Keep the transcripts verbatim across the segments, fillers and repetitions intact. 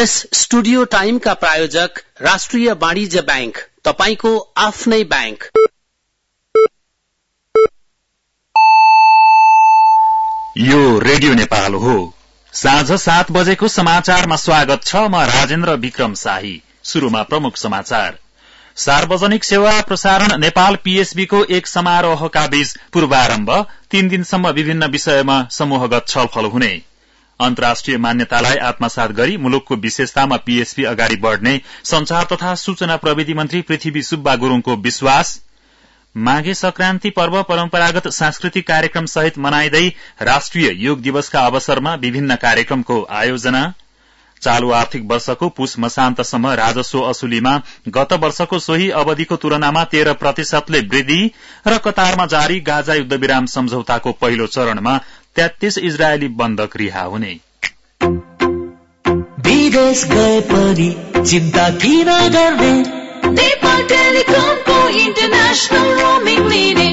यस studio टाइमका प्रायोजक राष्ट्रिय वाणिज्य बैंक, तपाईको आफ्नै बैंक। यो रेडियो नेपाल हो। साँझ सात बजेको समाचारमा स्वागत छ। म राजेन्द्र विक्रम शाही। शुरूमा प्रमुख समाचार। सार्वजनिक सेवा प्रसारण नेपाल पीएसबी को एक समारोहका बीच पूर्वारम्भ। तीन दिनसम्म विभिन्न विषयमा समूहगत छलफल हुने। अन्तर्राष्ट्रिय मान्यतालाई आत्मसात गरी मुलुकको विशेषतामा पीएसबी अगाडि बढ़ने संचार तथा सूचना प्रविधि मन्त्री पृथ्वी सुब्बा गुरूङको विश्वास। माघे संक्रान्ति पर्व परम्परागत सांस्कृतिक कार्यक्रम सहित मनाइँदै राष्ट्रिय योग दिवसका अवसरमा विभिन्न कार्यक्रमको आयोजना। चालू आर्थिक वर्षको पुष मसान्तसम्म राजस्व असुलीमा गत वर्षको सोही अवधिको तुलनामा तेह्र प्रतिशतले वृद्धि र कतारमा जारी गाजा युद्धविराम सम्झौताको पहिलो चरणमा तेत्तीस इजरायली बन्दक रिहा हुने। विदेश गए पनि चिन्ता किन गर्ने, नेपाल टेलिकमको इन्टरनेशनल रोमिङ लिने।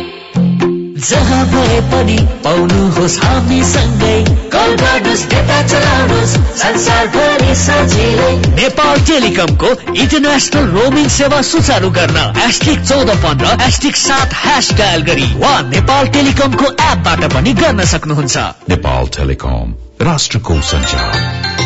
जहाँ भए पनि पाउनुहोस् हामी सँगै, कल गर्नुहोस् डेटा चलाउनुहोस् संसारभरि सजिलै। नेपाल टेलिकमको इन्टरनेशनल रोमिङ सेवा सुचारू गर्न एस्टिक चौध पन्ध्र एस्टिक सात ह्यास डायल गरी वा नेपाल टेलिकमको एपबाट पनि गर्न सक्नुहुन्छ। नेपाल टेलिकम, राष्ट्रको सञ्चार।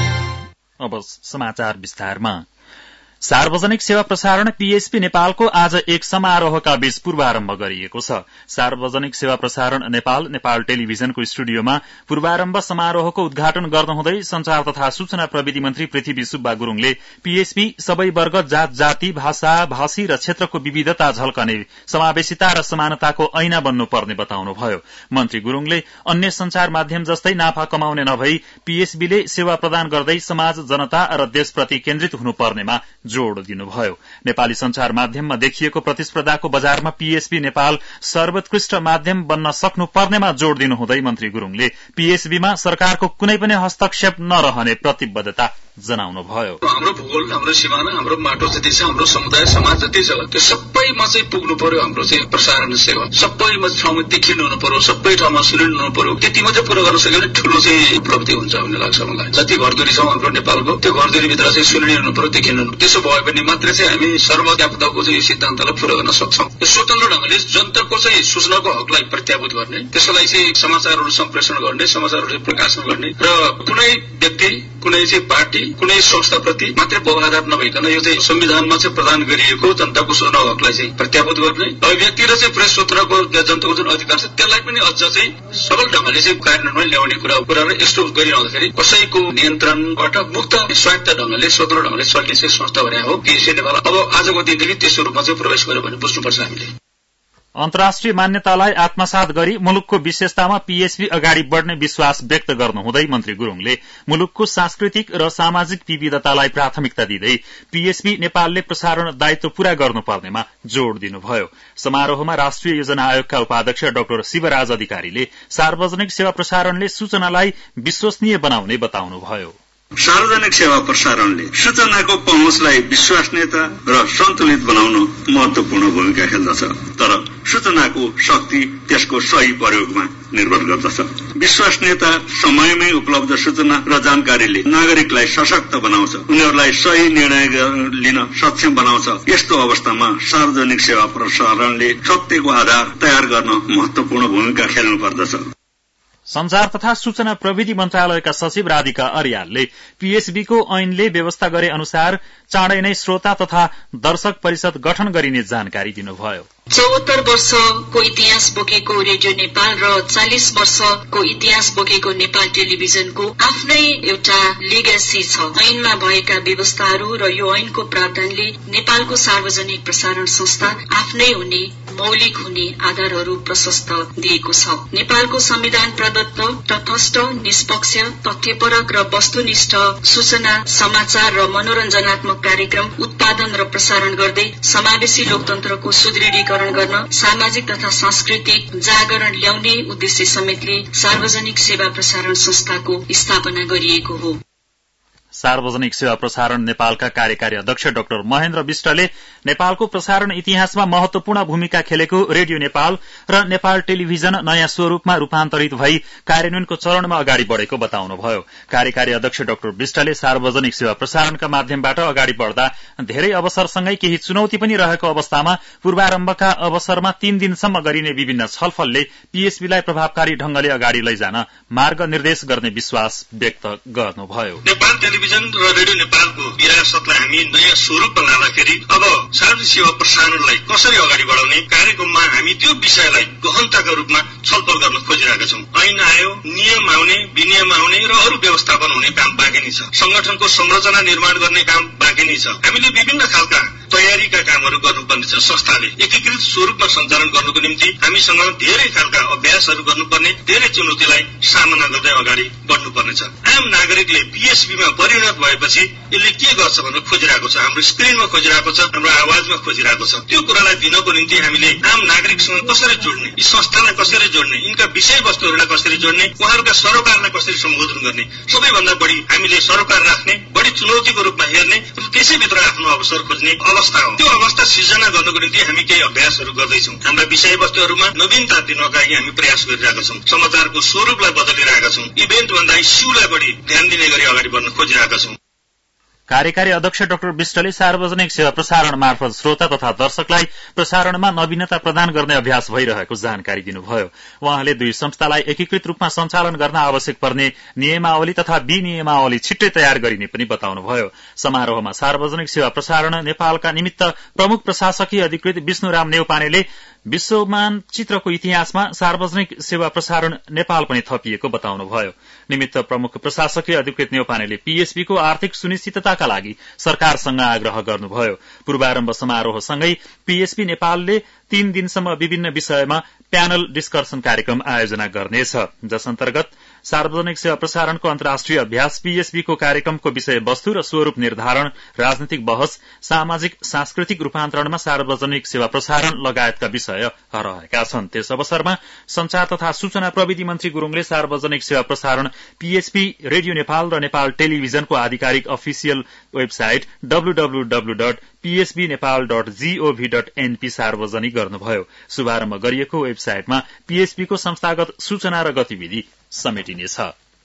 अब समाचार विस्तारमा। सार्वजनिक सेवा प्रसारण पीएसबी नेपालको आज एक समारोहका बीच पूर्वारम्भ गरिएको छ। सार्वजनिक सेवा प्रसारण नेपाल नेपाल टेलिभिजनको स्टुडियोमा पूर्वारम्भ समारोहको उद्घाटन गर्नुहुँदै संचार तथा सूचना प्रविधि मन्त्री पृथ्वी सुब्बा गुरूङले पीएसबी सबै वर्ग, जात जाति, भाषा, भाषी र क्षेत्रको विविधता झल्कने समावेशिता र समानताको ऐना बन्नुपर्ने बताउनुभयो। मन्त्री गुरूङले अन्य संचार माध्यम जस्तै नाफा कमाउने नभई पीएसबीले सेवा प्रदान गर्दै समाज, जनता र देशप्रति केन्द्रित हुनुपर्नेमा जोड़ दिनुभयो। नेपाली संचार माध्यममा देखिएको प्रतिस्पर्धाको बजारमा पीएसबी नेपाल सर्वोत्कृष्ट माध्यम बन्न सक्नु पर्नेमा जोड़ दिनुहुँदै मन्त्री गुरूङले पीएसबीमा सरकारको कुनै पनि हस्तक्षेप नरहने प्रतिबद्धता जनाउनुभयो। हाम्रो भूगोल, हाम्रो सिमाना, हाम्रो माटो जति छ, हाम्रो समुदाय समाज जति छ, त्यो सबैमा चाहिँ पुग्नु पर्यो। हाम्रो चाहिँ प्रसारण सेवा सबैमा ठाउँमा देखिनु हुनु पर्यो, सबै ठाउँमा सुनिनु हुनु पर्यो। त्यति मात्रै पूरा गर्न सक्यो भने ठूलो चाहिँ उपलब्धि हुन्छ भन्ने लाग्छ मलाई। जति घरधुरी छ हाम्रो नेपालको, त्यो घरधुरीभित्र चाहिँ सुनिनु हुनु पर्यो, देखिनु हुनु। त्यसो भयो भने मात्रै चाहिँ हामी सर्वव्यापकताको चाहिँ सिद्धान्तलाई पूरा गर्न सक्छौँ। स्वतन्त्र ढंगले जनताको चाहिँ सूचनाको हकलाई प्रत्याभूत गर्ने, त्यसलाई चाहिँ समाचारहरू सम्प्रेषण गर्ने, समाचारहरू प्रकाशन गर्ने र कुनै व्यक्ति, कुनै चाहिँ पार्टी, कुनै संस्थाप्रति मात्रै वफादार नभइकन यो चाहिँ संविधानमा चाहिँ प्रदान गरिएको जनताको सूचनाको हकलाई चाहिँ प्रत्याभूत गर्ने, व्यक्ति र चाहिँ प्रेस स्वतन्त्रको जनताको जुन अधिकार छ त्यसलाई पनि अझ चाहिँ सबल ढंगले चाहिँ कार्यान्वयनमा ल्याउने कुरा कुरा र यस्तो गरिरहँदाखेरि कसैको नियन्त्रणबाट मुक्त स्वायत्त ढंगले स्वतन्त्र ढंगले चल्ने चाहिँ संस्था भने हो पीएसबी नेपाल। अब आजको दिनदेखि त्यस्तो रूपमा चाहिँ प्रवेश गर्यो भने बुझ्नुपर्छ हामीले। अन्तर्राष्ट्रिय मान्यतालाई आत्मसात गरी मुलुकको विशेषतामा पीएसबी अगाडि बढ़ने विश्वास व्यक्त गर्नुहुँदै मन्त्री गुरूङले मुलुकको सांस्कृतिक र सामाजिक विविधतालाई प्राथमिकता दिँदै पीएसबी नेपालले प्रसारण दायित्व पूरा गर्नुपर्नेमा जोड़ दिनुभयो। समारोहमा राष्ट्रिय योजना आयोगका उपाध्यक्ष डाक्टर शिवराज अधिकारीले सार्वजनिक सेवा प्रसारणले सूचनालाई विश्वसनीय बनाउने बताउनुभयो। सार्वजनिक सेवा प्रसारणले सूचनाको पहुँचलाई विश्वसनीयता र सन्तुलित बनाउन महत्वपूर्ण भूमिका खेल्दछ, तर सूचनाको शक्ति त्यसको सही प्रयोगमा निर्भर गर्दछ। विश्वसनीयता समयमै उपलब्ध सूचना र जानकारीले नागरिकलाई सशक्त बनाउँछ, उनीहरूलाई सही निर्णय लिन सक्षम बनाउँछ। यस्तो अवस्थामा सार्वजनिक सेवा प्रसारणले सत्यको आधार तयार गर्न महत्वपूर्ण भूमिका खेल्नु पर्दछ। संचार तथा सूचना प्रविधि मन्त्रालयका सचिव राधिका अर्यालले पीएसबीको ऐनले व्यवस्था गरे अनुसार चाँडै नै श्रोता तथा दर्शक परिषद गठन गरिने जानकारी दिनुभयो। चौहत्तर वर्षको इतिहास बोकेको रेडियो नेपाल र चालिस वर्षको इतिहास बोकेको नेपाल टेलिभिजनको आफ्नै एउटा लेगेसी छ। ऐनमा भएका व्यवस्थाहरू र यो ऐनको प्रावधानले नेपालको सार्वजनिक प्रसारण संस्था आफ्नै हुने, मौलिक हुने आधारहरू प्रशस्त दिएको छ। नेपालको संविधान प्रदत्त तटस्थ, निष्पक्ष, तथ्यपरक र वस्तुनिष्ठ सूचना, समाचार र मनोरञ्जनात्मक कार्यक्रम उत्पादन र प्रसारण गर्दै समावेशी लोकतन्त्रको सुदृढीकरण गर्न, सामाजिक तथा सांस्कृतिक जागरण ल्याउने उद्देश्य समेतले सार्वजनिक सेवा प्रसारण संस्थाको स्थापना गरिएको हो। सार्वजनिक सेवा प्रसारण नेपालका कार्यकारी अध्यक्ष डाक्टर महेन्द्र विष्टले नेपालको प्रसारण इतिहासमा महत्वपूर्ण भूमिका खेलेको रेडियो नेपाल र नेपाल टेलिभिजन नयाँ स्वरूपमा रूपान्तरित भई कार्यान्वयनको चरणमा अगाडि बढ़ेको बताउनुभयो। कार्यकारी अध्यक्ष डाक्टर विष्टले सार्वजनिक सेवा प्रसारणका माध्यमबाट अगाडि बढ़दा धेरै अवसरसँगै केही चुनौती पनि रहेको अवस्थामा पूर्वारम्भका अवसरमा तीन दिनसम्म गरिने विभिन्न छलफलले पीएसबीलाई प्रभावकारी ढंगले अगाडि लैजान मार्ग निर्देश गर्ने विश्वास व्यक्त गर्नुभयो। नेपाल टेलिभिजन र रेडियो नेपालको विरासतलाई हामी नयाँ स्वरूपमा लाँदाखेरि अब सार्वजनिक सेवा प्रसारणलाई कसरी अगाडि बढाउने कार्यक्रममा हामी त्यो विषयलाई गहनताका रूपमा छलफल गर्न खोजिरहेका छौं। ऐन आयो, नियम आउने, विनियम आउने र अरू व्यवस्थापन हुने काम बाँकी नै छ। संगठनको संरचना निर्माण गर्ने काम बाँकी नै छ। हामीले विभिन्न खालका तयारीका कामहरू गर्नुपर्ने छ। संस्थाले एकीकृत स्वरूपमा सञ्चालन गर्नको निम्ति हामीसँग धेरै खालका अभ्यासहरू गर्नुपर्ने, धेरै चुनौतीलाई सामना गर्दै अगाडि बढ्नुपर्नेछ। आम नागरिकले पीएसबीमा परिणत भएपछि यसले के गर्छ भनेर खोजिरहेको छ, हाम्रो स्क्रिनमा खोजिरहेको छ, हाम्रो आवाजमा खोजिरहेको छ। त्यो कुरालाई दिनको निम्ति हामीले आम नागरिकसँग कसरी जोड्ने, यी संस्थालाई कसरी जोड्ने, यिनका विषयवस्तुहरूलाई कसरी जोड्ने, उहाँहरूका सरोकारलाई कसरी सम्बोधन गर्ने, सबैभन्दा बढी हामीले सरोकार राख्ने, बढी चुनौतीको रूपमा हेर्ने र त्यसैभित्र आफ्नो अवसर खोज्ने अवस्था हो। त्यो अवस्था सिर्जना गर्नको निम्ति हामी केही अभ्यासहरू गर्दैछौँ। हाम्रा विषयवस्तुहरूमा नवीनता दिनका लागि हामी प्रयास गरिरहेका छौँ। समाचारको स्वरूपलाई बदलिरहेका छौँ। इभेन्ट भन्दा इस्युलाई बढी ध्यान दिने गरी अगाडि बढ्न खोजिरहेका छौँ। कार्यकारी अध्यक्ष डाक्टर विष्टले सार्वजनिक सेवा प्रसारण मार्फत श्रोता तथा दर्शकलाई प्रसारणमा नवीनता प्रदान गर्ने अभ्यास भइरहेको जानकारी दिनुभयो। उहाँले दुई संस्थालाई एकीकृत रूपमा सञ्चालन गर्न आवश्यक पर्ने नियमावली तथा विनियमावली छिट्टै तयार गरिने पनि बताउनुभयो। समारोहमा सार्वजनिक सेवा प्रसारण नेपालका निमित्त प्रमुख प्रशासकीय अधिकृत विष्णुराम नेउपानेले विश्वमानचित्रको इतिहासमा सार्वजनिक सेवा प्रसारण नेपाल पनि थपिएको बताउनुभयो। निमित्त प्रमुख प्रशासकीय अधिकृत नेउपानेले पीएसबीको आर्थिक सुनिश्चितताका लागि सरकारसँग आग्रह गर्नुभयो। पूर्वारम्भ समारोहसँगै पीएसबी नेपालले तीन दिनसम्म विभिन्न विषयमा प्यानल डिस्कसन कार्यक्रम आयोजना गर्नेछ, जस अन्तर्गत सार्वजनिक सेवा प्रसारणको अन्तर्राष्ट्रिय अभ्यास, पीएसबीको कार्यक्रमको विषयवस्तु र स्वरूप निर्धारण, राजनीतिक बहस, सामाजिक सांस्कृतिक रूपान्तरणमा सार्वजनिक सेवा प्रसारण लगायतका विषय रहेका छन्। त्यस अवसरमा संचार तथा सूचना प्रविधि मन्त्री गुरूङले सार्वजनिक सेवा प्रसारण पीएसबी, रेडियो नेपाल र नेपाल टेलिभिजनको आधिकारिक official website W W W dot PSB Nepal dot G O V dot NP सार्वजनिक गर्नुभयो। शुभारम्भ गरिएको वेबसाइटमा पीएसबीको संस्थागत सूचना र गतिविधि समेटिनेछ।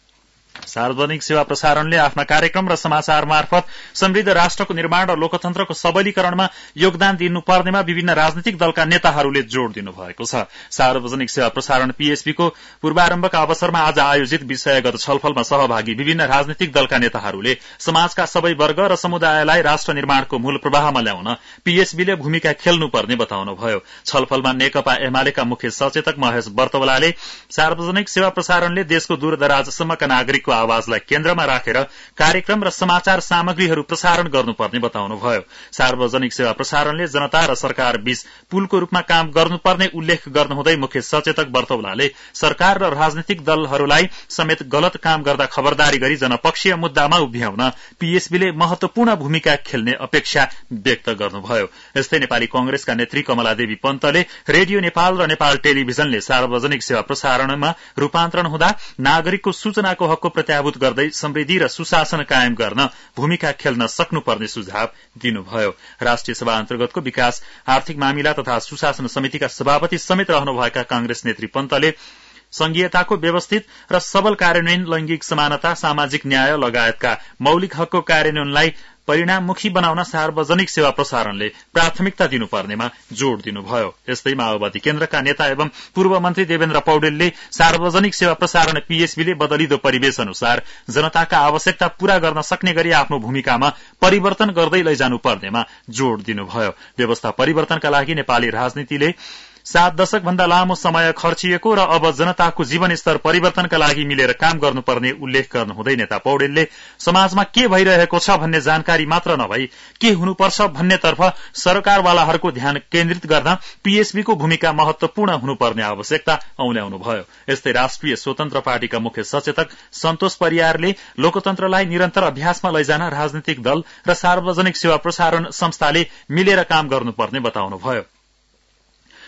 सार्वजनिक सेवा प्रसारणले आफ्ना कार्यक्रम र समाचार मार्फत समृद्ध राष्ट्रको निर्माण र लोकतन्त्रको सबलीकरणमा योगदान दिनुपर्नेमा विभिन्न राजनीतिक दलका नेताहरूले जोड़ दिनुभएको छ। सार्वजनिक सेवा प्रसारण पीएसबीको पूर्वारम्भका अवसरमा आज आयोजित विषयगत छलफलमा सहभागी विभिन्न राजनीतिक दलका नेताहरूले समाजका सबै वर्ग र समुदायलाई राष्ट्र निर्माणको मूल प्रवाहमा ल्याउन पीएसबीले भूमिका खेल्नुपर्ने बताउनुभयो। छलफलमा नेकपा एमालेका मुख्य सचेतक महेश बर्तवलाले सार्वजनिक सेवा प्रसारणले देशको दूरदराजसम्मका नागरिक आवाजलाई केन्द्रमा राखेर कार्यक्रम र समाचार सामग्रीहरू प्रसारण गर्नुपर्ने बताउनुभयो। सार्वजनिक सेवा प्रसारणले जनता र सरकार बीच पुलको रूपमा काम गर्नुपर्ने उल्लेख गर्नुहुँदै मुख्य सचेतक बर्तौलाले सरकार र राजनीतिक दलहरूलाई समेत गलत काम गर्दा खबरदारी गरी जनपक्षीय मुद्दामा उभ्याउन पीएसबीले महत्वपूर्ण भूमिका खेल्ने अपेक्षा व्यक्त गर्नुभयो। यस्तै नेपाली कंग्रेसका नेत्री कमलादेवी पन्तले रेडियो नेपाल र नेपाल टेलिभिजनले सार्वजनिक सेवा प्रसारणमा रूपान्तरण हुँदा नागरिकको सूचनाको हकको प्रत्याभूत गर्दै समृद्धि र सुशासन कायम गर्न भूमिका खेल्न सक्नुपर्ने सुझाव दिनुभयो। राष्ट्रिय सभा अन्तर्गतको विकास, आर्थिक मामिला तथा सुशासन समितिका सभापति समेत रहनुभएका कांग्रेस नेत्री पन्तले संघीयताको व्यवस्थित र सबल कार्यान्वयन, लैंगिक समानता, सामाजिक न्याय लगायतका मौलिक हकको कार्यान्वयनलाई परिणाममुखी बनाउन सार्वजनिक सेवा प्रसारणले प्राथमिकता दिनुपर्नेमा जोड़ दिनुभयो। यस्तै माओवादी केन्द्रका नेता एवं पूर्व मन्त्री देवेन्द्र पौडेलले सार्वजनिक सेवा प्रसारण पीएसबीले बदलिदो परिवेश अनुसार जनताका आवश्यकता पूरा गर्न सक्ने गरी आफ्नो भूमिकामा परिवर्तन गर्दै लैजानु पर्नेमा जोड़ दिनुभयो। व्यवस्था परिवर्तनका लागि नेपाली राजनीतिले सात दशक भन्दा लामो समय खर्चिएको र अब जनताको जीवनस्तर परिवर्तनका लागि मिलेर काम गर्नुपर्ने उल्लेख गर्नुहुँदै नेता पौडेलले समाजमा के भइरहेको छ भन्ने जानकारी मात्र नभई के हुनुपर्छ भन्नेतर्फ सरकारवालाहरूको ध्यान केन्द्रित गर्न पीएसबीको भूमिका महत्वपूर्ण हुनुपर्ने आवश्यकता औल्याउनुभयो। यस्तै राष्ट्रिय स्वतन्त्र पार्टीका मुख्य सचेतक सन्तोष परियारले लोकतन्त्रलाई निरन्तर अभ्यासमा लैजान राजनीतिक दल र सार्वजनिक सेवा प्रसारण संस्थाले मिलेर काम गर्नुपर्ने बताउनुभयो।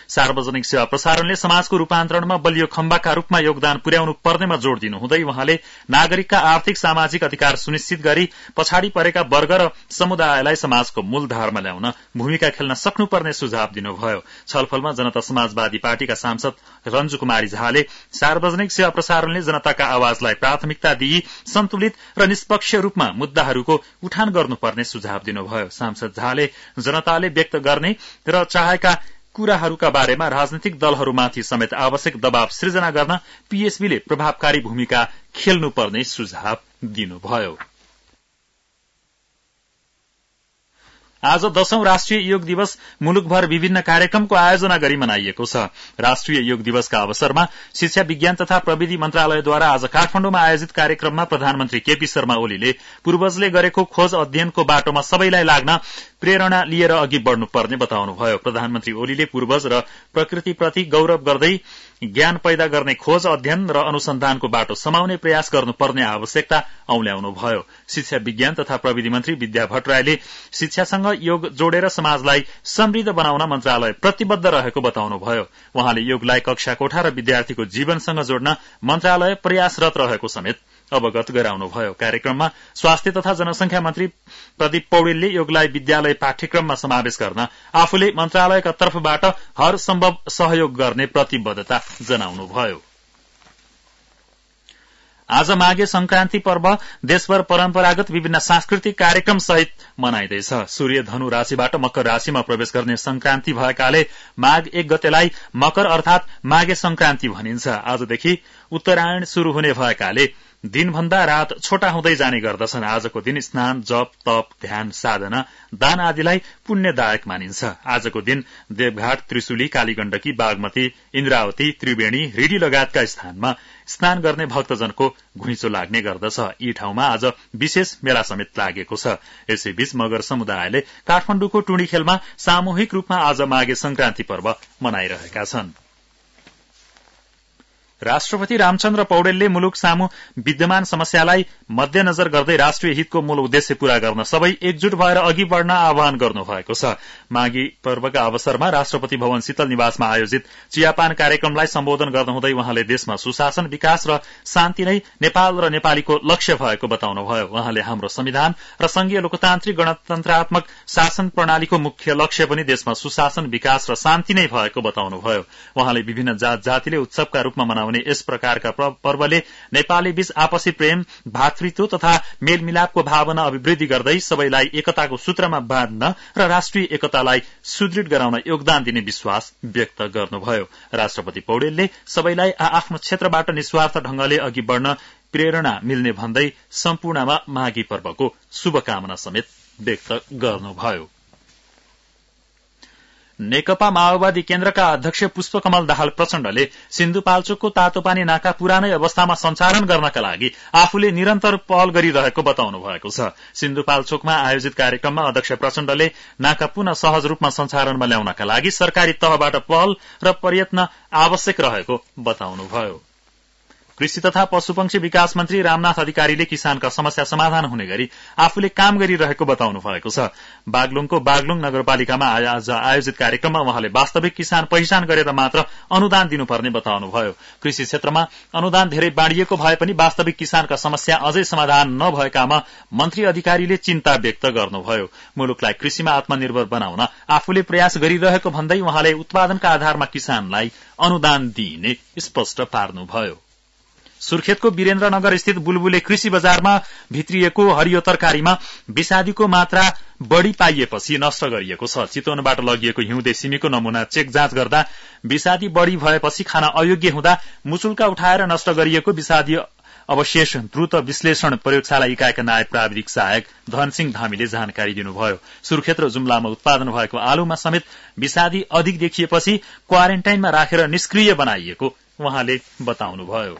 सार्वजनिक सेवा प्रसारणले समाजको रूपान्तरणमा बलियो खम्बाका रूपमा योगदान पुर्याउनु पर्नेमा जोड़ दिनुहुँदै उहाँले नागरिकका आर्थिक सामाजिक अधिकार सुनिश्चित गरी पछाडि परेका वर्ग र समुदायलाई समाजको मूलधारमा ल्याउन भूमिका खेल्न सक्नुपर्ने सुझाव दिनुभयो। छलफलमा जनता समाजवादी पार्टीका सांसद रञ्जु कुमारी झाले सार्वजनिक सेवा प्रसारणले जनताका आवाजलाई प्राथमिकता दिई सन्तुलित र निष्पक्ष रूपमा मुद्दाहरूको उठान गर्नुपर्ने सुझाव दिनुभयो। सांसद झाले जनताले व्यक्त गर्ने र चाहेका कुराहरूका बारेमा राजनीतिक दलहरूमाथि समेत आवश्यक दबाव सृजना गर्न पीएसबीले प्रभावकारी भूमिका खेल्नुपर्ने सुझाव दिनुभयो। आज दशौं राष्ट्रिय योग दिवस मुलुकभर विभिन्न कार्यक्रमको आयोजना गरी मनाइएको छ। राष्ट्रिय योग दिवसका अवसरमा शिक्षा विज्ञान तथा प्रविधि मन्त्रालयद्वारा आज काठमाडौँमा आयोजित कार्यक्रममा प्रधानमन्त्री केपी शर्मा ओलीले पूर्वजले गरेको खोज अध्ययनको बाटोमा सबैलाई लाग्न प्रेरणा लिएर अघि बढ़नुपर्ने बताउनुभयो। प्रधानमन्त्री ओलीले पूर्वज र प्रकृतिप्रति गौरव गर्दै ज्ञान पैदा गर्ने खोज अध्ययन र अनुसन्धानको बाटो समाउने प्रयास गर्नुपर्ने आवश्यकता औल्याउनुभयो। शिक्षा विज्ञान तथा प्रविधि मन्त्री विद्या भट्टराईले शिक्षासँग योग जोडेर समाजलाई समृद्ध बनाउन मन्त्रालय प्रतिबद्ध रहेको बताउनुभयो। उहाँले योगलाई कक्षा कोठा र विद्यार्थीको जीवनसँग जोड्न मन्त्रालय प्रयासरत रहेको समेत अवगत गराउनुभयो। कार्यक्रममा स्वास्थ्य तथा जनसंख्या मन्त्री प्रदीप पौडेलले योगलाई विद्यालय पाठ्यक्रममा समावेश गर्न आफूले मन्त्रालयका तर्फबाट हर सम्भव सहयोग गर्ने प्रतिबद्धता जनाउनुभयो। आज माघे संक्रान्ति पर्व देशभर परम्परागत विभिन्न सांस्कृतिक कार्यक्रम सहित मनाइँदैछ। सूर्य धनु राशिबाट मकर राशिमा प्रवेश गर्ने संक्रान्ति भएकाले माघ एक गतेलाई मकर अर्थात माघे संक्रान्ति भनिन्छ। आजदेखि उत्तरायण शुरू हुने भएकाले दिनभन्दा रात छोटा हुँदै जाने गर्दछन्। आजको दिन स्नान, जप, तप, ध्यान, साधना, दान आदिलाई पुण्यदायक मानिन्छ। आजको दिन देवघाट, त्रिशुली, कालीगण्डकी, बागमती, इन्द्रावती, त्रिवेणी, रिडी लगायतका स्थानमा स्नान गर्ने भक्तजनको घुइँचो लाग्ने गर्दछ। यी ठाउँमा आज विशेष मेला समेत लागेको छ। यसैबीच मगर समुदायले काठमाडौँको टुँडीखेलमा सामूहिक रूपमा आज माघे संक्रान्ति पर्व मनाइरहेका छन्। राष्ट्रपति रामचन्द्र पौडेलले मुलुक सामु विद्यमान समस्यालाई मध्यनजर गर्दै राष्ट्रिय हितको मूल उद्देश्य पूरा गर्न सबै एकजुट भएर अघि बढ़न आह्वान गर्नुभएको छ। माघी पर्वका अवसरमा राष्ट्रपति भवन शीतल निवासमा आयोजित चियापान कार्यक्रमलाई सम्बोधन गर्नुहुँदै उहाँले देशमा सुशासन, विकास र शान्ति नै नेपाल र नेपालीको लक्ष्य भएको बताउनुभयो। उहाँले हाम्रो संविधान र संघीय लोकतान्त्रिक गणतन्त्रात्मक शासन प्रणालीको मुख्य लक्ष्य पनि देशमा सुशासन, विकास र शान्ति नै भएको बताउनुभयो। उहाँले विभिन्न जात जातिले उत्सवका रूपमा मनाउने यस प्रकारका पर्वले नेपाली बीच आपसी प्रेम, भातृत्व तथा मेलमिलापको भावना अभिवृद्धि गर्दै सबैलाई एकताको सूत्रमा बाँध्न र राष्ट्रिय एकतालाई सुदृढ गराउन योगदान दिने विश्वास व्यक्त गर्नुभयो। राष्ट्रपति पौडेलले सबैलाई आफ्नो क्षेत्रबाट निस्वार्थ ढंगले अघि बढ़न प्रेरणा मिल्ने भन्दै सम्पूर्णमा माघी पर्वको शुभकामना समेत व्यक्त गर्नुभयो। नेकपा माओवादी केन्द्रका अध्यक्ष पुष्पकमल दाहाल प्रचण्डले सिन्धुपाल्चोकको तातोपानी नाका पुरानै अवस्थामा सञ्चालन गर्नका लागि आफूले निरन्तर पहल गरिरहेको बताउनु भएको छ। सिन्धुपाल्चोकमा आयोजित कार्यक्रममा अध्यक्ष प्रचण्डले नाका पुनः सहज रूपमा सञ्चालनमा ल्याउनका लागि सरकारी तहबाट पहल र प्रयत्न आवश्यक रहेको बताउनुभयो। कृषि तथा पशुपक्षी विकास मन्त्री रामनाथ अधिकारीले किसानका समस्या समाधान हुने गरी आफूले काम गरिरहेको बताउनु भएको छ। बागलुङको बागलुङ नगरपालिकामा आज आयोजित कार्यक्रममा उहाँले वास्तविक किसान पहिचान गरेर मात्र अनुदान दिनुपर्ने बताउनुभयो। कृषि क्षेत्रमा अनुदान धेरै बाँडिएको भए पनि वास्तविक किसानका समस्या अझै समाधान नभएकामा मन्त्री अधिकारीले चिन्ता व्यक्त गर्नुभयो। मुलुकलाई कृषिमा आत्मनिर्भर बनाउन आफूले प्रयास गरिरहेको भन्दै उहाँले उत्पादनका आधारमा किसानलाई अनुदान दिइने स्पष्ट पार्नुभयो। सुर्खेतको वीरेन्द्रनगर स्थित बुलबुले कृषि बजारमा भित्रिएको हरियो तरकारीमा विषादीको मात्रा बढ़ी पाइएपछि नष्ट गरिएको छ। चितवनबाट लगिएको हिउँदे सिमीको नमूना चेक जाँच गर्दा विषादी बढ़ी भएपछि खान अयोग्य हुँदा मुचुल्का उठाएर नष्ट गरिएको विषादी अवशेष द्रुत विश्लेषण प्रयोगशाला इकाइका नायब प्राविधिक सहायक धनसिंह धामीले जानकारी दिनुभयो। सुर्खेत र जुम्लामा उत्पादन भएको आलुमा समेत विषादी अधिक देखिएपछि क्वारेन्टाइनमा राखेर निष्क्रिय बनाइएको उहाँले बताउनुभयो।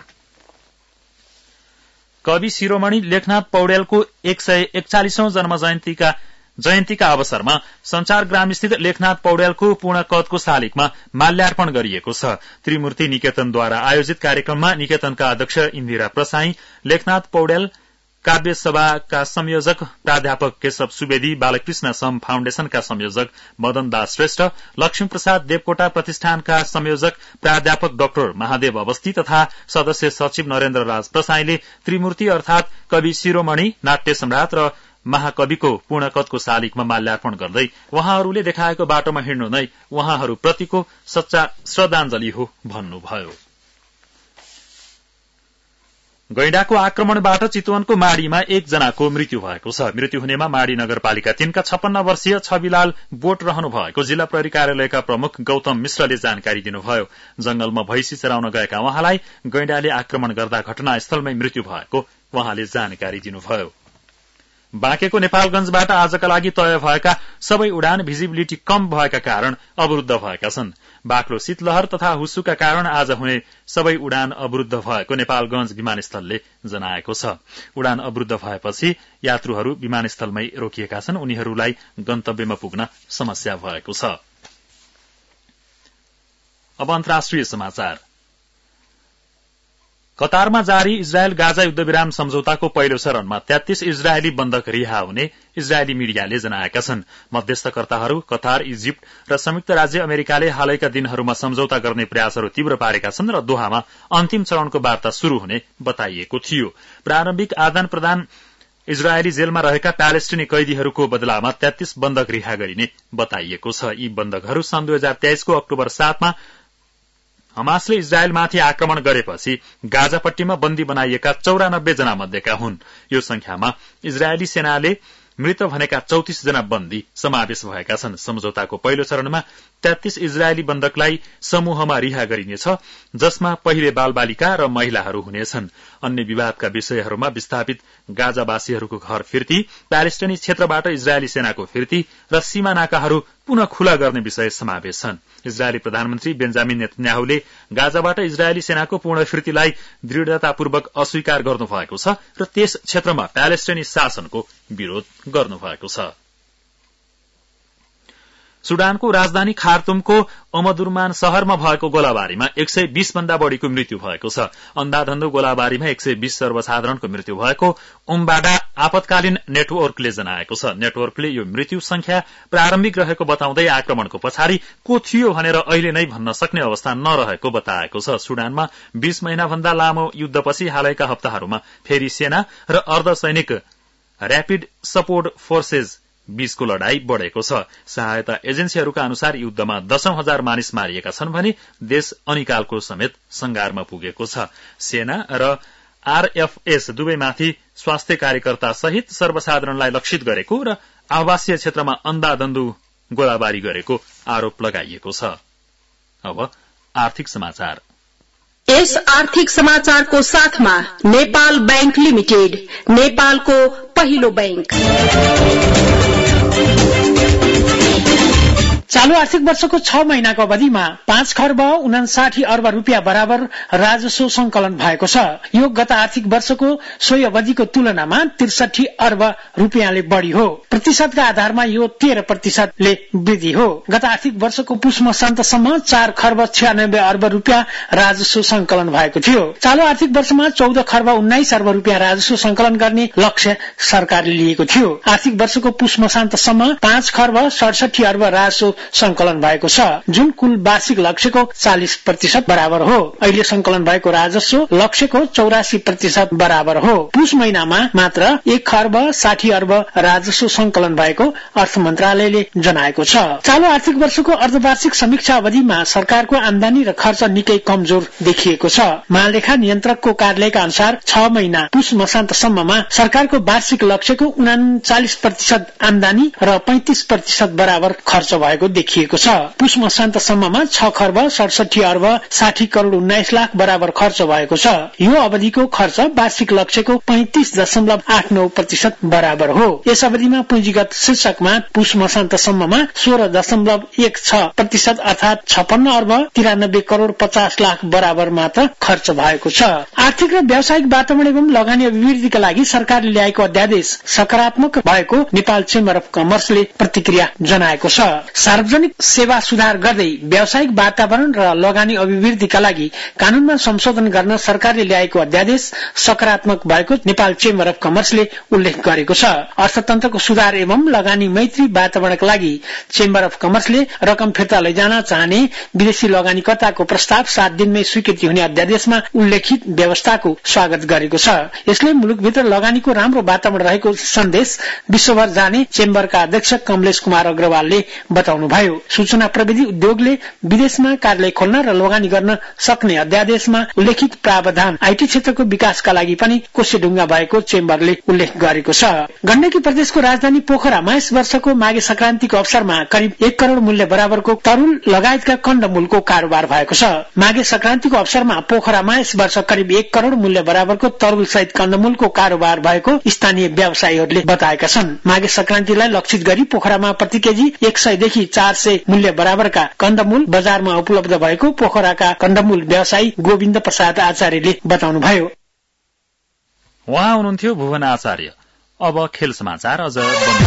कवि शिरोमणि लेखनाथ पौडेलको एक सय एकचालिसौं जन्म जयन्तीका जयन्तीका अवसरमा संचार ग्राम स्थित लेखनाथ पौडेलको पूर्ण कदको शालिगमा माल्यार्पण गरिएको छ। त्रिमूर्ति निकेतनद्वारा आयोजित कार्यक्रममा निकेतनका अध्यक्ष इन्दिरा प्रसाई, लेखनाथ पौडेल काव्य सभाका संयोजक प्राध्यापक केशव सुवेदी, बालकृष्ण सम फाउन्डेशनका संयोजक मदन दास श्रेष्ठ, लक्ष्मी प्रसाद देवकोटा प्रतिष्ठानका संयोजक प्राध्यापक डाक्टर महादेव अवस्थी तथा सदस्य सचिव नरेन्द्र राज प्रसाईले त्रिमूर्ति अर्थात कवि शिरोमणि, नाट्य सम्राट र महाकविको पूर्णकतको शालिगमा माल्यार्पण गर्दै उहाँहरूले देखाएको बाटोमा हिँड्नु नै उहाँहरूप्रतिको सच्चा श्रद्धाञ्जली हो भन्नुभयो। गैंडाको आक्रमणबाट चितवनको माडीमा एकजनाको मृत्यु भएको छ। मृत्यु हुनेमा माडी नगरपालिका तीनका छप्पन्न वर्षीय छविलाल बोट रहनु भएको जिल्ला प्रहरी कार्यालयका प्रमुख गौतम मिश्रले जानकारी दिनुभयो। जंगलमा भैंसी चराउन गएका उहाँलाई गैंडाले आक्रमण गर्दा घटनास्थलमै मृत्यु भएको उहाँले जानकारी दिनुभयो। बाँकेको नेपालगंजबाट आजका लागि तय भएका सबै उडान भिजिबिलिटी कम भएका कारण अवरूद्ध भएका छन्। बाक्लो शीतलहर तथा हुस्सुका कारण आज हुने सबै उडान अवरूद्ध भएको नेपालगंज विमानस्थलले जनाएको छ। उडान अवरूद्ध भएपछि यात्रुहरू विमानस्थलमै रोकिएका छन्। उनीहरूलाई गन्तव्यमा पुग्न समस्या भएको छ। अब अन्तर्राष्ट्रिय समाचार। कतारमा जारी इजरायल गाजा युद्धविराम सम्झौताको पहिलो चरणमा तेत्तीस इजरायली बन्धक रिहा हुने इजरायली मिडियाले जनाएका छन्। मध्यस्थकर्ताहरू कतार, इजिप्ट र संयुक्त राज्य अमेरिकाले हालैका दिनहरूमा सम्झौता गर्ने प्रयासहरू तीव्र पारेका छन् र दोहामा अन्तिम चरणको वार्ता शुरू हुने बताइएको थियो। प्रारम्भिक आदान प्रदान इजरायली जेलमा रहेका प्यालेस्टिनी कैदीहरूको बदलामा तेत्तीस बन्धक रिहा गरिने बताइएको छ। यी बन्धकहरू सन् दुई हजार तेइसको अक्टोबर सातमा हमासले इजरायलमाथि आक्रमण गरेपछि गाजापट्टीमा बन्दी बनाइएका चौरानब्बे जना मध्येका हुन्। यो संख्यामा इजरायली सेनाले मृत भनेका चौतिस जना बन्दी समावेश भएका छन्। सम्झौताको पहिलो चरणमा तेत्तीस इजरायली बन्धकलाई समूहमा रिहा गरिनेछ, जसमा पहिले बालबालिका र महिलाहरू हुनेछन्। अन्य विवादका विषयहरूमा विस्थापित गाजावासीहरूको घर फिर्ती, प्यालेस्टाइनी क्षेत्रबाट इजरायली सेनाको फिर्ती र सीमा नाकाहरू पुनः खुला गर्ने विषय समावेश छन्। इजरायली प्रधानमन्त्री बेन्जामिन नेतन्याहुले गाजाबाट इजरायली सेनाको पूर्ण फिर्तीलाई दृढ़तापूर्वक अस्वीकार गर्नुभएको छ र त्यस क्षेत्रमा प्यालेस्टाइनी शासनको विरोध गर्नुभएको छ। सुडानको राजधानी खार्तुमको ओमदुर्मान शहरमा भएको गोलाबारीमा एक सय बीस भन्दा बढ़ीको मृत्यु भएको छ। अन्धाधन्धो गोलाबारीमा एक सय बीस सर्वसाधारणको मृत्यु भएको उम्बाडा आपतकालीन नेटवर्कले जनाएको छ। नेटवर्कले यो मृत्यु संख्या प्रारम्भिक रहेको बताउँदै आक्रमणको पछाडि को थियो भनेर अहिले नै भन्न सक्ने अवस्था नरहेको बताएको छ। सुडानमा बीस महिना भन्दा लामो युद्धपछि हालैका हप्ताहरूमा फेरि सेना र अर्धसैनिक र्यापिड सपोर्ट फोर्सेज बीचको लड़ाई बढ़ेको छ। सहायता एजेन्सीहरूका अनुसार युद्धमा दशौं हजार मानिस मारिएका छन् भने देश अनिकालको समेत संघारमा पुगेको छ। सेना र आरएफएस दुवैमाथि स्वास्थ्य कार्यकर्ता सहित सर्वसाधारणलाई लक्षित गरेको र आवासीय क्षेत्रमा अन्धाधन्धो गोलाबारी गरेको आरोप लगाइएको छ। अब आर्थिक समाचार। यस आर्थिक समाचारको साथमा नेपाल बैंक लिमिटेड, नेपालको पहिलो बैंक। चालू आर्थिक वर्षको छ महिनाको अवधिमा पाँच खर्ब उनासाठी अर्ब रूपियाँ बराबर राजस्व संकलन भएको छ। यो गत आर्थिक वर्षको सोही अवधिको तुलनामा त्रिसठी अर्ब रूपियाँले बढ़ी हो। प्रतिशतका आधारमा यो तेह्र प्रतिशतले वृद्धि हो। गत आर्थिक वर्षको पुष मसान्तसम्म चार खर्ब छयानब्बे अर्ब रूपियाँ राजस्व संकलन भएको थियो। चालू आर्थिक वर्षमा चौध खर्ब उन्नाइस अर्ब रूपियाँ राजस्व संकलन गर्ने लक्ष्य सरकारले लिएको थियो। आर्थिक वर्षको पुष मसान्तसम्म पाँच खर्ब सडसठी अर्ब राजस्व संकलन भएको छ, जुन कुल वार्षिक लक्ष्यको चालिस प्रतिशत बराबर हो। अहिले संकलन भएको राजस्व लक्ष्यको चौरासी प्रतिशत बराबर हो। पुष महिनामा मात्र एक खर्ब साठी अर्ब राजस्व संकलन भएको अर्थ मन्त्रालयले जनाएको छ। चालू आर्थिक वर्षको अर्धवार्षिक समीक्षा अवधिमा सरकारको आमदानी र खर्च निकै कमजोर देखिएको छ। महालेखा नियन्त्रकको कार्यालयका अनुसार छ महिना पुष मसान्तसम्ममा सरकारको वार्षिक लक्ष्यको उनाचालिस प्रतिशत आमदानी र पैंतिस प्रतिशत बराबर खर्च भएको देखिएको छ। पुष मसान्तसम्ममा छ खर्ब सडसठी अर्ब साठी करोड़ उन्नाइस लाख बराबर खर्च भएको छ। यो अवधिको खर्च वार्षिक लक्ष्यको पैंतिस दशमलव आठ नौ प्रतिशत बराबर हो। यस अवधिमा पुँजीगत शीर्षकमा पुष मसान्तसम्ममा सोह्र दशमलव एक छ प्रतिशत अर्थात छप्पन्न अर्ब तिरानब्बे करोड़ पचास लाख बराबर मात्र खर्च भएको छ। आर्थिक र व्यावसायिक वातावरण एवं लगानी अभिवृद्धिका लागि सरकारले ल्याएको अध्यादेश सकारात्मक भएको नेपाल चेम्बर अफ कमर्सले प्रतिक्रिया जनाएको छ। सार्वजनिक सेवा सुधार गर्दै व्यावसायिक वातावरण र लगानी अभिवृद्धिका लागि कानूनमा संशोधन गर्न सरकारले ल्याएको अध्यादेश सकारात्मक भएको नेपाल चेम्बर अफ कमर्सले उल्लेख गरेको छ। अर्थतन्त्रको सुधार एवं लगानी मैत्री वातावरणका लागि चेम्बर अफ कमर्सले रकम फिर्ता लैजान चाहने विदेशी लगानीकर्ताको प्रस्ताव सात दिनमै स्वीकृति हुने अध्यादेशमा उल्लेखित व्यवस्थाको स्वागत गरेको छ। यसले मुलुकभित्र लगानीको राम्रो वातावरण रहेको सन्देश विश्वभर जाने चेम्बरका अध्यक्ष कमलेश कुमार अग्रवालले बताउनुभयो। सूचना प्रविधि उद्योगले विदेशमा कार्यालय खोल्न र लगानी गर्न सक्ने अध्यादेशमा उल्लेखित प्रावधान आईटी क्षेत्रको विकासका लागि पनि कोसेढुङ्गा भएको चेम्बरले उल्लेख गरेको छ। गण्डकी प्रदेशको राजधानी पोखरामा यस वर्षको माघे संक्रान्तिको अवसरमा करिब एक करोड़ मूल्य बराबरको तरुल लगायतका कण्डमूलको कारोबार भएको छ। माघे संक्रान्तिको अवसरमा पोखरामा यस वर्ष करिब एक करोड़ मूल्य बराबरको तरुल सहित कण्डमूलको कारोबार भएको स्थानीय व्यवसायीहरूले बताएका छन्। माघे संक्रान्तिलाई लक्षित गरी पोखरामा प्रति केजी एक सय देखि चार सय मूल्य बराबरका कण्डमूल बजारमा उपलब्ध भएको पोखराका कण्डमूल व्यवसायी गोविन्द प्रसाद आचार्यले बताउनुभयो। उहाँ हुनुहुन्थ्यो भुवन आचार्य। अब खेल समाचार अझ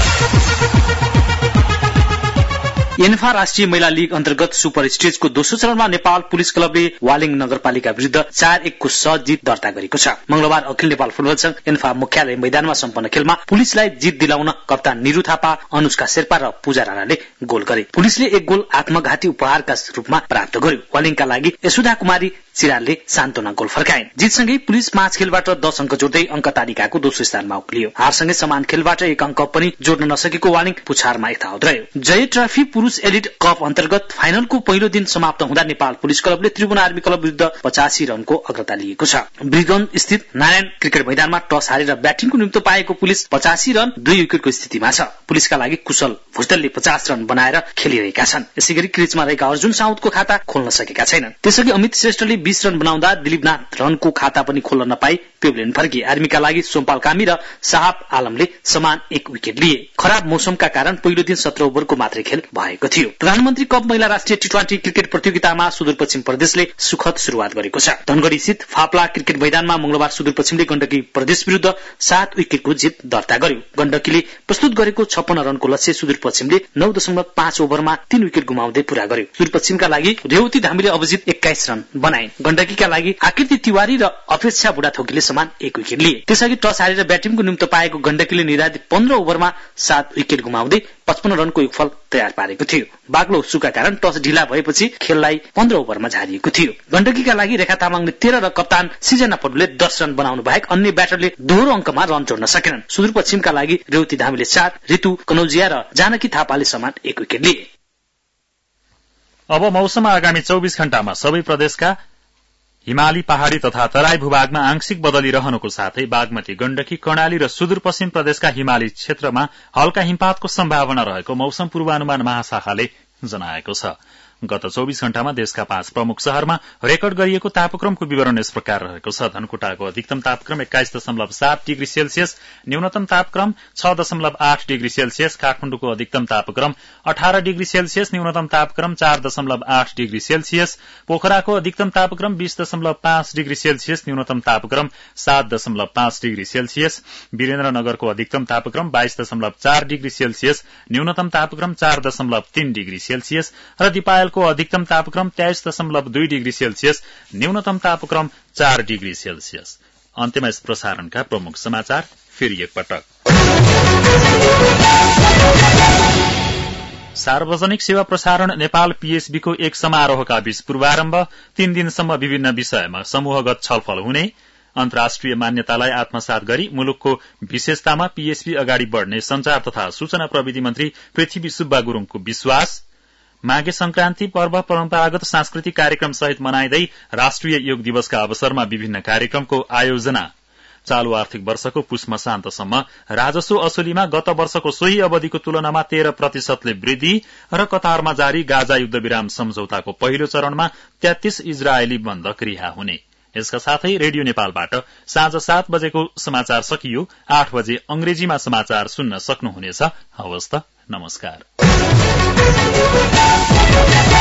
एन्फा राष्ट्रिय महिला लीग अन्तर्गत सुपर स्टेजको दोस्रो चरणमा नेपाल पुलिस क्लबले वालिङ नगरपालिका विरुद्ध चार एकको सहज जित दर्ता गरेको छ। मंगलबार अखिल नेपाल फुटबल संघ एन्फा मुख्यालय मैदानमा सम्पन्न खेलमा पुलिसलाई जित दिलाउन कप्तान निरु थापा, अनुष्का शेर्पा र पूजा राणाले गोल गरे। पुलिसले एक गोल आत्मघाती उपहारका रूपमा प्राप्त गर्यो। वालिङका लागि यशोदा कुमारी चिरालले सान्तोना गोल फर्काइन्। जितसँगै पुलिस पाँच खेलबाट दस अंक जोड्दै अंक तालिकाको दोस्रो स्थानमा उक्लियो। हारसँगै समान खेलबाट एक अंक पनि जोड्न नसकेको वालिङ पुछारमा यथावत रह्यो। जय ट्रफी पुरुष एलिट कप अन्तर्गत फाइनलको पहिलो दिन समाप्त हुँदा नेपाल पुलिस क्लबले त्रिभुवन आर्मी क्लब विरुद्ध पचासी रनको अग्रता लिएको छ। ब्रिगन स्थित नारायण क्रिकेट मैदानमा टस हारेर ब्याटिङको निम्तो पाएको पुलिस पचासी रन दुई विकेटको स्थितिमा छ। पुलिसका लागि कुशल भुजदलले पचास रन बनाएर खेलिरहेका छन्। यसैगरी क्रिजमा रहेका अर्जुन साउदको खाता खोल्न सकेका छैनन्। त्यसअघि अमित श्रेष्ठले बीस रन बनाउँदा दिलीपनाथ रनको खाता पनि खोल्न नपाई पेब्लेन फर्किए। आर्मीका लागि सोमपाल कामी र साहब आलमले समान एक विकेट लिए। खराब मौसमका कारण पहिलो दिन सत्र ओभरको मात्रै खेल भएको थियो। प्रधानमन्त्री कप महिला राष्ट्रिय टी ट्वेन्टी क्रिकेट प्रतियोगितामा सुदूरपश्चिम प्रदेशले सुखद शुरूआत गरेको छ। धनगढ़ी स्थित फाप्ला क्रिकेट मैदानमा मंगलबार सुदूरपश्चिमले गण्डकी प्रदेश विरुद्ध सात विकेटको जित दर्ता गर्यो। गण्डकीले प्रस्तुत गरेको छप्पन्न रनको लक्ष्य सुदूरपश्चिमले नौ दशमलव पाँच ओभरमा तीन विकेट गुमाउँदै पूरा गर्यो। सुदूरपश्चिमका लागि रेवती धामीले अभिजित एक्काइस रन बनाइन्। गण्डकीका लागि आकृति तिवारी र अपेक्षा बुढाथोकीले समान एक विकेट लिए। त्यसअघि टस हारेर ब्याटिङको निम्तो पाएको गण्डकीले निर्धारित पन्ध्र ओभरमा सात विकेट गुमाउँदै पचपन्न रनको योगफल तयार पारेको थियो। बाक्लो सुका कारण टस ढिला भएपछि खेललाई पन्ध्र ओभरमा झारिएको थियो। गण्डकीका लागि रेखा तामाङले तेह्र र कप्तान सिजना पडुले दस रन बनाउनु बाहेक अन्य ब्याटरले दोहोरो अंकमा रन जोड्न सकेनन्। सुदूरपश्चिमका लागि रेवती धामीले सात, ऋतु कनौजिया र जानकी थापाले समान एक विकेट लिए। अब मौसममा आगामी चौबीस घण्टामा सबै प्रदेशका हिमाली पहाड़ी तथा तराई भूभागमा आंशिक बदली रहनुको साथै बागमती, गण्डकी, कर्णाली र सुदूरपश्चिम प्रदेशका हिमाली क्षेत्रमा हल्का हिमपातको सम्भावना रहेको मौसम पूर्वानुमान महाशाखाले जनाएको छ। गत चौबीस घण्टामा देशका पाँच प्रमुख शहरमा रेकर्ड गरिएको तापक्रमको विवरण यस प्रकार रहेको छ। धनकुटाको अधिकतम तापक्रम एक्काइस दशमलव सात डिग्री सेल्सियस, न्यूनतम तापक्रम छ दशमलव आठ डिग्री सेल्सियस, काठमाडौँको अधिकतम तापक्रम अठारह डिग्री सेल्सियस, न्यूनतम तापक्रम चार दशमलव आठ डिग्री सेल्सियस, पोखराको अधिकतम तापक्रम बीस दशमलव पाँच डिग्री सेल्सियस, न्यूनतम तापक्रम सात दशमलव पाँच डिग्री सेल्सियस, वीरेन्द्रनगरको अधिकतम तापक्रम बाइस दशमलव चार डिग्री सेल्सियस, न्यूनतम तापक्रम चार दशमलव तीन डिग्री सेल्सियस र दिपायल को अधिकतम तापक्रम तेइस दशमलव दुई डिग्री सेल्सियस, न्यूनतम तापक्रम चार डिग्री सेल्सियस। अन्त्यमा यस प्रसारणका प्रमुख समाचार फेरि एकपटक। सार्वजनिक सेवा प्रसारण नेपाल पीएसबीको एक समारोहका बीच पूर्वारम्भ, तीन दिनसम्म विभिन्न विषयमा समूहगत छलफल हुने, अन्तर्राष्ट्रिय मान्यतालाई आत्मसात गरी मुलुकको विशेषतामा पीएसबी अगाडि बढ़ने संचार तथा सूचना प्रविधि मन्त्री पृथ्वी सुब्बा गुरूङको विश्वास, माघे संक्रान्ति पर्व परम्परागत सांस्कृतिक कार्यक्रम सहित मनाइँदै राष्ट्रिय योग दिवसका अवसरमा विभिन्न कार्यक्रमको आयोजना, चालू आर्थिक वर्षको पुष मसान्तसम्म राजस्व असुलीमा गत वर्षको सोही अवधिको तुलनामा तेह्र प्रतिशतले वृद्धि र कतारमा जारी गाजा युद्धविराम सम्झौताको पहिलो चरणमा तेत्तीस इजरायली बन्धक रिहा हुने। यसका साथै रेडियो नेपालबाट साँझ सात बजेको समाचार सकियो। आठ बजे अंग्रेजीमा समाचार सुन्न सक्नुहुनेछ। हवस् त, नमस्कार।